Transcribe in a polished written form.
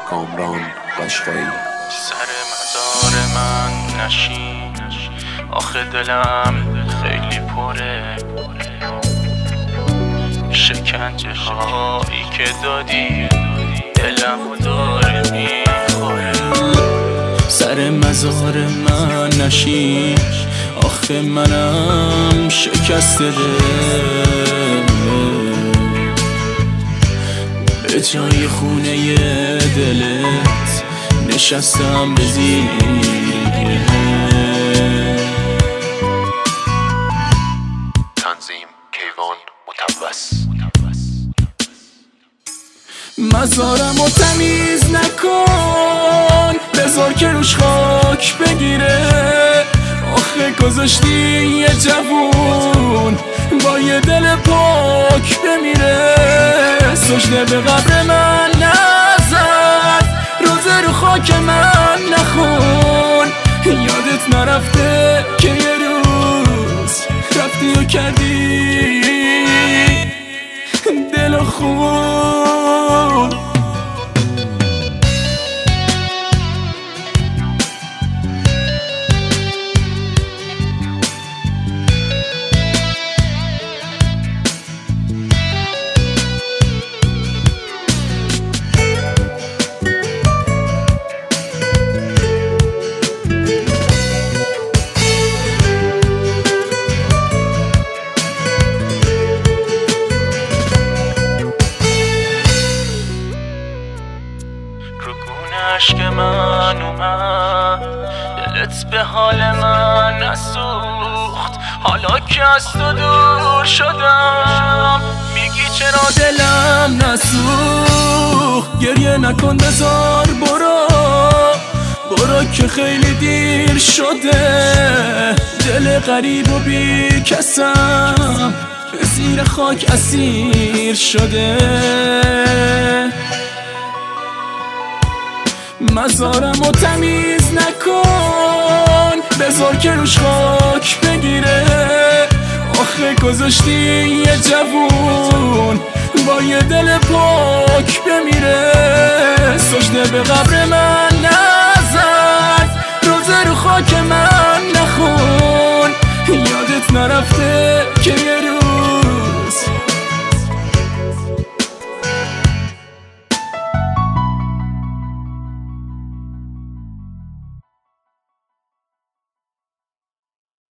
کامران قشقایی. سر مزار من نشین، آخه دلم خیلی پره. شکنجه هایی که دادی دلم داره میخوره. سر مزار من نشین، آخه منم شکسته دل. به جای خونه دلت نشستم به زیر. تنظیم کیوان متوس. مزارمو تمیز نکن، بذار که روش خاک بگیره. آخه گذاشتی یه جوون با یه دل پاک بمیره. سجده به قبر من نزد، روزه رو خاک من نخون. یادت نرفته که یه روز رفتی و کردی دل و خون. عشق من اومد، دلت به حال من نسوخت. حالا که از تو دور شدم میگی چرا دلم نسوخت. گریه نکن بذار برو که خیلی دیر شده. دل غریب و بی کسم به زیر خاک اسیر شده. مزارمو تمیز نکن، بذار که روش خاک بگیره. آخه گذاشتی یه جوون با یه دل پاک بمیره. سجده به قبر من نزد، روزه رو خاک من نخون. یادت نرفته که یه